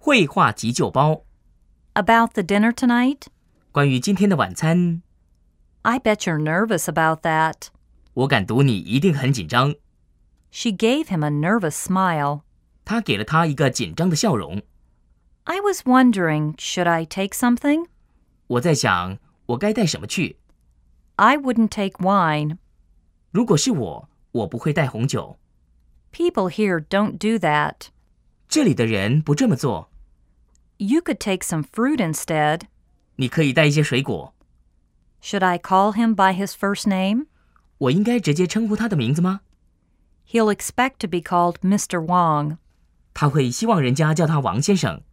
绘画急救包。 About the dinner tonight? 关于今天的晚餐。 I bet you're nervous about that. 我敢赌你一定很紧张。 She gave him a nervous smile. 他给了他一个紧张的笑容。 I was wondering, should I take something? 我在想，我该带什么去？ I wouldn't take wine. 如果是我不会带红酒。 People here don't do that. 这里的人不这么做。 You could take some fruit instead. 你可以带一些水果。 Should I call him by his first name? 我应该直接称呼他的名字吗？ He'll expect to be called Mr. Wong. 他会希望人家叫他王先生。